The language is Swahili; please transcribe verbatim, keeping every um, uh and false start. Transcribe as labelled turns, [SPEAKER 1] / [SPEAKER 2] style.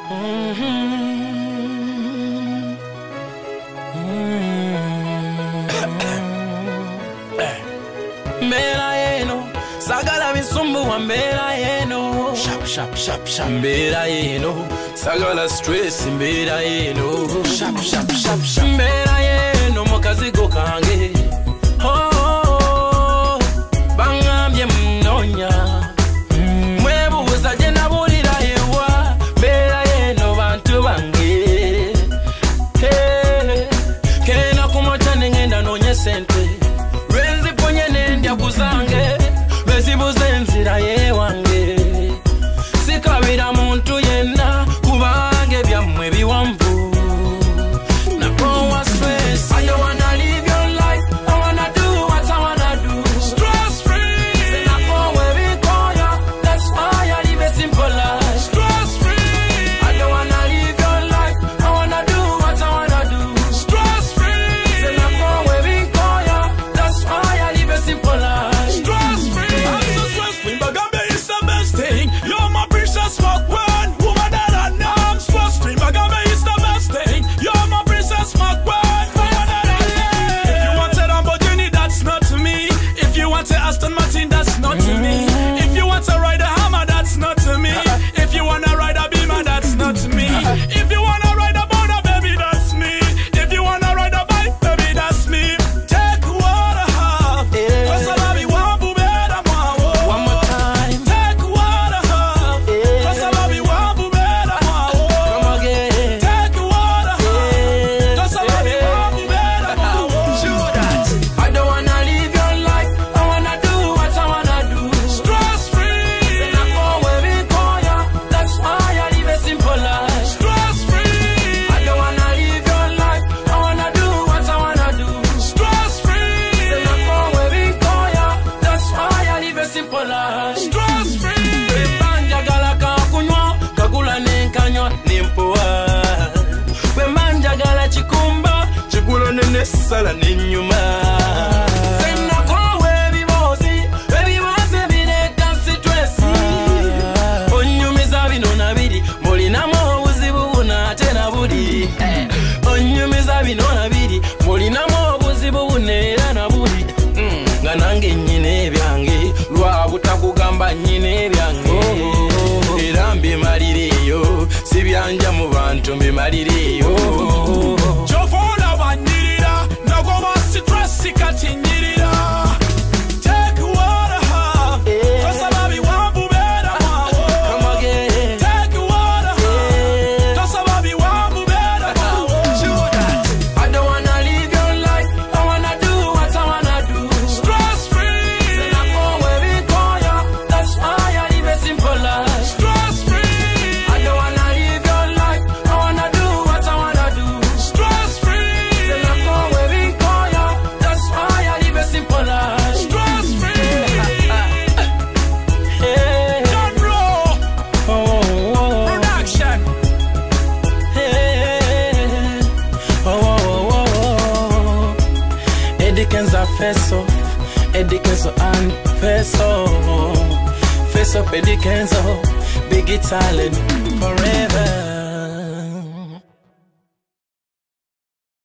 [SPEAKER 1] Mbera yeno sagala bisumbu wa mbera yeno shap shap shap shap mbera yeno sagala stress mbera yeno shap shap shap shap mbera yeno mukazigo kange oh bangambye mnonya mwebuuza gye nabulira ewa mbera yeno bantu bange kena kumota nengenda nonye sente Renzi ponye nendya kuzange bezibuze enzira yewange sikabira muntu yenna kubange byammwe biwanvu nakowa stress I don't wanna live your life I wanna do what I wanna do stress free sinakowe bikoya that's why I live a simple life stress free I don't wanna live your life I wanna do what I wanna do stress free sinakowe bikoya that's why I live a simple life stress free I'm so stress free Bagambe is the best thing you're my precious fuck one woman that I know I'm stress free Bagambe is the best thing you're my princess fuck one woman that I know if you want a Lamborghini that's not to me if you want a Aston Martin that's not to me if you want to ride a Hammer that's not to me if you wanna ride a Beamer that's not to me if you wanna ride a Boda baby that's me if you wanna ride a bike baby that's me take what I have cause I love you one boo better one more time take what I have cause I love you one boo better come again take what I have cause I love you one boo better show that I don't wanna live your life I wanna do what I wanna do stress free sinakowe bikoya that's why I live a simple life stress free I don't wanna live your life I wanna do what I wanna do stress free sinakowe bikoya that's why I live a simple life stress free banjagala kakunywa kagula nenkanywa nempoa bwemanjagala chikumba chigula nenesala nenyuma senakowe ebibozi ebibozi bireta stress onyumiza bino nabiri mulinamu obuzibu buna ate nabuli onyumiza bino nabiri mulinamu obuzibu buna era nabuli nga nange nnyina ebyange lwa butakugamba nnyina ebyange era mbimalireeyo si byanja mu bantu mbimalireeyo kyovola banyirira nagoba stress kati nyirira take what I have cause I love you one boo better come again take what I have cause I love you one boo better show that I don't wanna live your life I wanna do what I wanna do stress free sinakowe bikoya that's why I live a simple life stress free I don't wanna live your life I wanna do what I wanna do stress free sinakowe bikoya that's why I live a simple life stress free hey John Bro oh, oh, oh. Production hey oh, oh, oh, oh. Eddie Kenza face off Eddie Kenzo and face off face off Eddie Kenzo big talent forever